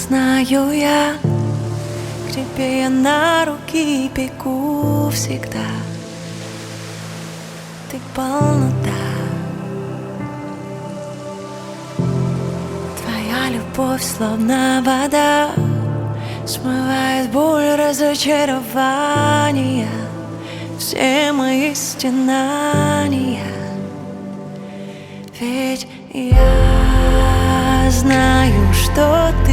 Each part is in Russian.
знаю я, к тебе я на руки бегу всегда. Ты полнота, твоя любовь словно вода, смывает боль, разочарования, все мои стенания. Ведь я знаю, что ты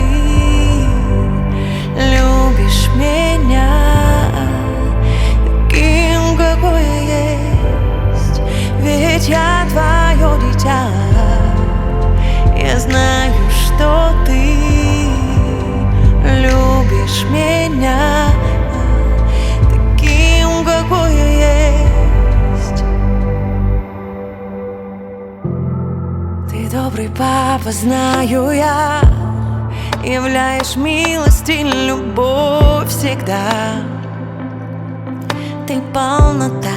любишь меня таким, какой я есть. Ведь я твое дитя. Я знаю, что ты любишь меня таким, какой я есть. Ты добрый папа, знаю я, являешь милость и любовь всегда. Ты полнота,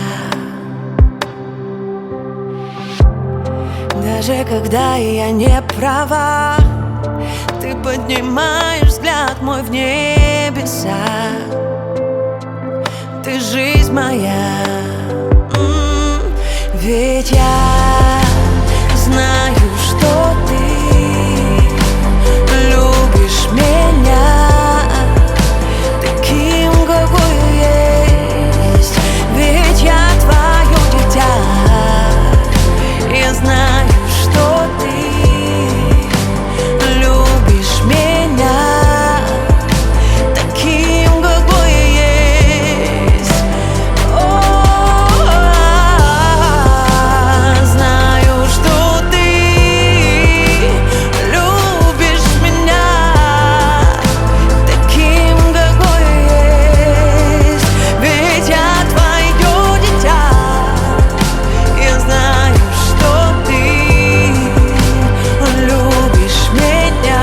даже когда я не права, ты поднимаешь взгляд мой в небеса. Ты жизнь моя, ведь я знаю, что ты любишь меня таким, какой я есть. Ведь я твое дитя. Я знаю, что ты любишь меня таким, какой я есть. Знаю, что ты любишь меня таким, какой я есть. Ведь я твое дитя. Я знаю, что ты любишь меня.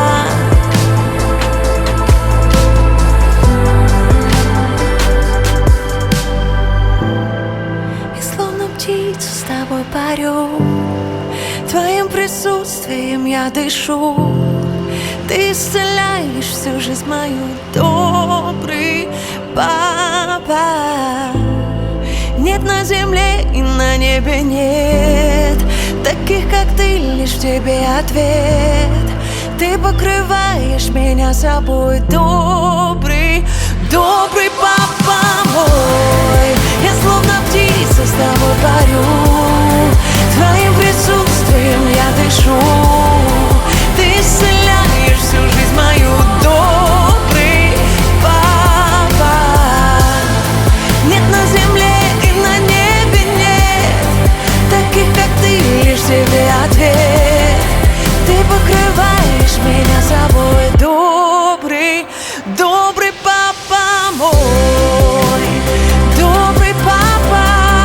И словно птица с тобой парю, твоим присутствием я дышу. Ты исцеляешь всю жизнь мою, добрый папа. Нет на земле и на небе нет таких, как ты, лишь в тебе ответ. Ты покрываешь меня собой, добрый, добрый папа мой. Я словно птица с тобой парю, твоим присутствием я дышу. Ты исцеляешь всю жизнь мою, добрый папа. Нет на земле и на небе нет таких, как ты, лишь в тебе ответ. Ты покрываешь меня собой, добрый, добрый папа мой. Добрый папа,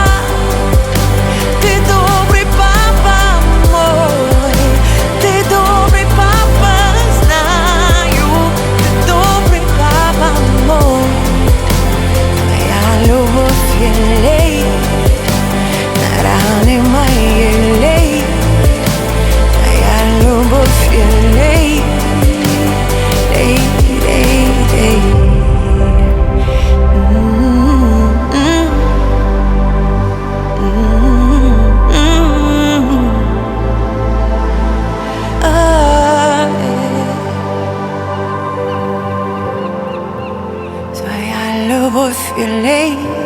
ты добрый папа мой. Ты добрый папа, знаю, ты добрый папа мой. Твоя любовь елей на раны моей лей. Твоя любовь елей, лей, лей, лей. Твоя любовь елей.